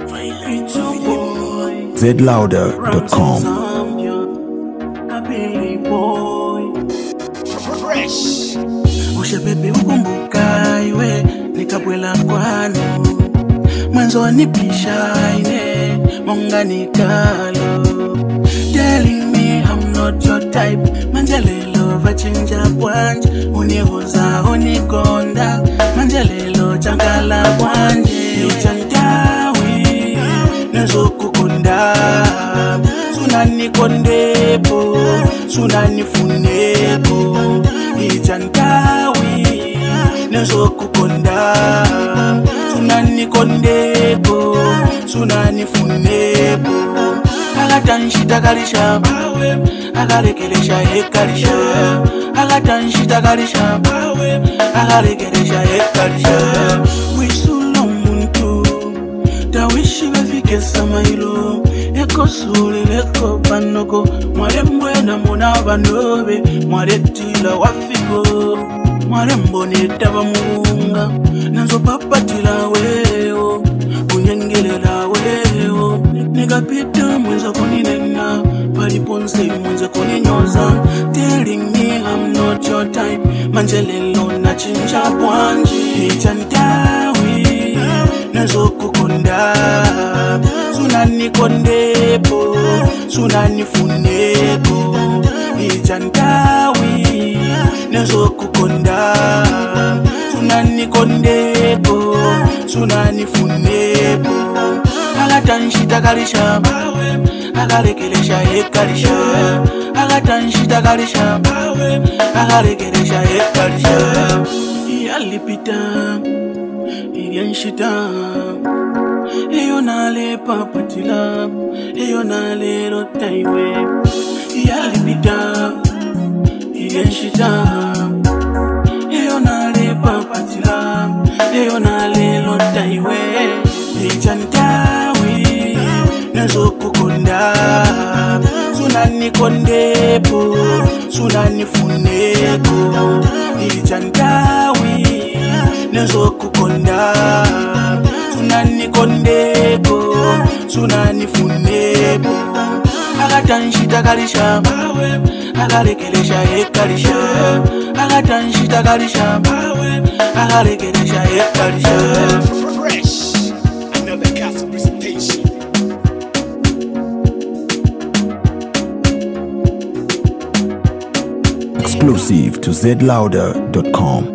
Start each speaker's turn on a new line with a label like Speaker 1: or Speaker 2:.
Speaker 1: zlouder.com.
Speaker 2: Usha bebe ukumbuka iwe nikabwela kwanu mwanzo nipisha ine monga nikalo telling me I'm not your type manjalelo vachinja bwanje unihoza unikonda manjalelo chankala bwanje chantawi nezokukunda sunani kondepo sunani funeko ichantawi nezokukunda sunani kondeko sunani funeko agatanshita kalisha agarekelesha hekalisha agatanshita kalisha agarekelesha hekalisha wisulo muntu tawishi bafike samailo ekosulileko panoko mwalembwena muna banobe mwaletila wafiko mwalemboneta bamunga nanzo papatila wewo kunyengelela wewo negapita mwenza kuninena paliponse mwenza kuninyoza telling me I'm not your type manjelelo na chinja bwanji ichantawi nezokukunda sunani kondepo sunani funeko ichantawi nezokukunda sunani kondeko sunani funeko agatanshita kalisha agarekelesha hekalisha agatanshita kalisha agarekelesha hekalisha yalipita ilyanshita eyo nale papatila eyo nale rotaiwe yalipita ilyanshita eyo nale papatila eyo nale rotaiwe ichantawi nezokukunda sunani kondepo sunani funeko ichantawi nezokukunda sunani kondeko sunani funeko agatanshita kalisha agarekelesha hekalisha agatanshita kalisha agarekelesha hekalisha.
Speaker 3: Another castle presentation.
Speaker 1: Exclusive to zlouder.com.